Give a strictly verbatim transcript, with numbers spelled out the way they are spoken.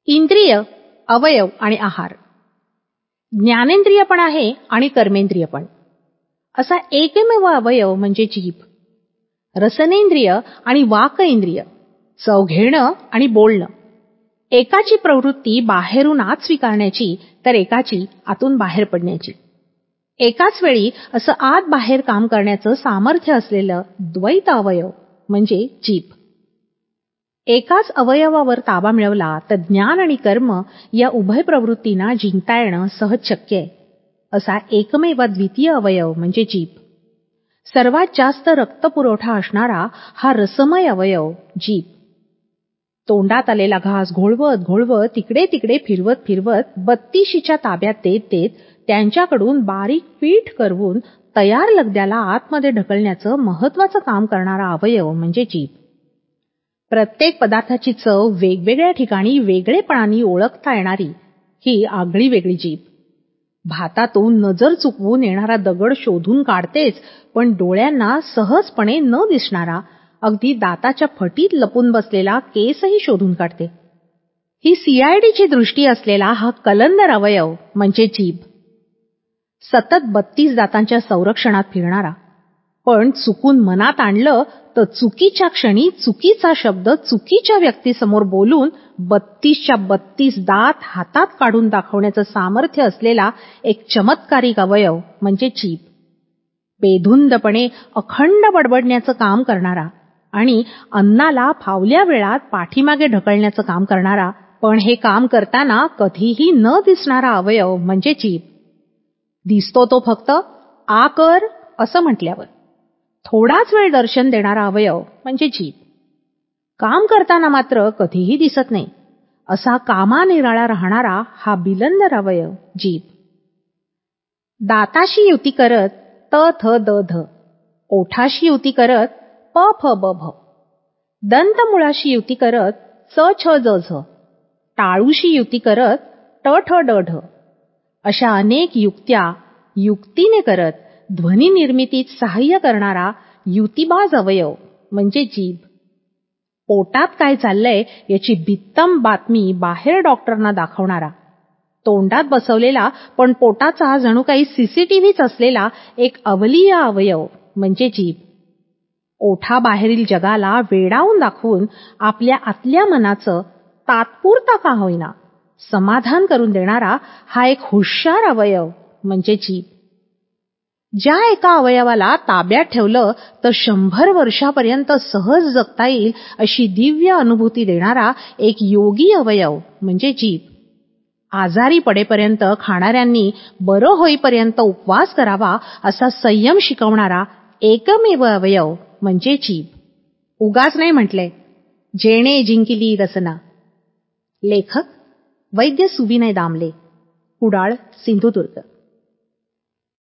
इंद्रिय, अवयव आणि आहार. ज्ञानेंद्रिय पण आहे आणि कर्मेंद्रिय पण. असा एकमेव अवयव म्हणजे जीभ. रसनेंद्रिय आणि वाक इंद्रिय, चव घेणं आणि बोलणं. एकाची प्रवृत्ती बाहेरून आत स्वीकारण्याची तर एकाची आतून बाहेर पडण्याची. एकाच वेळी असं आत बाहेर काम करण्याचं सामर्थ्य असलेलं द्वैत अवयव म्हणजे जीभ. एकाच अवयवावर ताबा मिळवला तर ज्ञान आणि कर्म या उभय प्रवृत्तींना जिंकता येणं सहज शक्य आहे. असा एकमेव द्वितीय अवयव म्हणजे जीभ. सर्वात जास्त रक्तपुरवठा असणारा हा रसमय अवयव जीभ. तोंडात आलेला घास घोळवत घोळवत तिकडे तिकडे फिरवत फिरवत बत्तीशीच्या ताब्यात देत देत त्यांच्याकडून बारीक पीठ करवून तयार लगद्याला आतमध्ये ढकलण्याचं महत्वाचं काम करणारा अवयव म्हणजे जीभ. प्रत्येक पदार्थाची चव वेगवेगळ्या ठिकाणी वेगळेपणाने ओळखता येणारी ही आगळी वेगळी जीभ. भातातून नजर चुकवून येणारा दगड शोधून काढतेच, पण डोळ्यांना सहजपणे न दिसणारा अगदी दाताच्या फटीत लपून बसलेला केसही शोधून काढते. ही सीआयडीची दृष्टी असलेला हा कलंदर अवयव म्हणजे जीभ. सतत बत्तीस दातांच्या संरक्षणात फिरणारा, पण चुकून मनात आणलं तर चुकीच्या क्षणी चुकीचा शब्द चुकीच्या व्यक्तीसमोर बोलून बत्तीसच्या बत्तीस दात हातात काढून दाखवण्याचं सामर्थ्य असलेला एक चमत्कारिक अवयव म्हणजे जीभ. बेधुंदपणे अखंड बडबडण्याचं काम करणारा आणि अन्नाला फावल्या वेळात पाठीमागे ढकलण्याचं काम करणारा, पण हे काम करताना कधीही न दिसणारा अवयव म्हणजे जीभ. दिसतो तो फक्त आ कर असं म्हटल्यावर. थोडाच वेळ दर्शन देणारा अवयव म्हणजे जीभ. काम करताना मात्र कधीही दिसत नाही, असा कामानिराळा राहणारा हा बिलंदर अवयव जीभ. दाताशी युती करत त थ द ध, ओठाशी युती करत प फ ब भ, दंतमुळाशी युती करत च छ ज झ, टाळूशी युती करत ट ठ ड ढ. अशा अनेक युक्त्या युक्तीने करत ध्वनी निर्मितीत सहाय्य करणारा युतिबाज अवयव म्हणजे जीभ. पोटात काय चाललंय याची बित्तम बातमी बाहेर डॉक्टरांना दाखवणारा, तोंडात बसवलेला पण पोटाचा जणू काही सीसीटीव्हीच असलेला एक अवलिया अवयव म्हणजे जीभ. ओठाबाहेरील जगाला वेडावून दाखवून आपल्या आतल्या मनाचं तात्पुरता का होईना समाधान करून देणारा हा एक हुशार अवयव म्हणजे जीभ. ज्या एका अवयवाला ताब्यात ठेवलं तर शंभर वर्षापर्यंत सहज जगता येईल अशी दिव्य अनुभूती देणारा एक योगी अवयव म्हणजे जीभ. आजारी पडेपर्यंत खाणाऱ्यांनी बरं होईपर्यंत उपवास करावा असा संयम शिकवणारा एकमेव अवयव म्हणजे जीभ. उगाच नाही म्हटलंय, जेणे जिंकिली रसना. लेखक वैद्य सुविनय दामले, कुडाळ, सिंधुदुर्ग.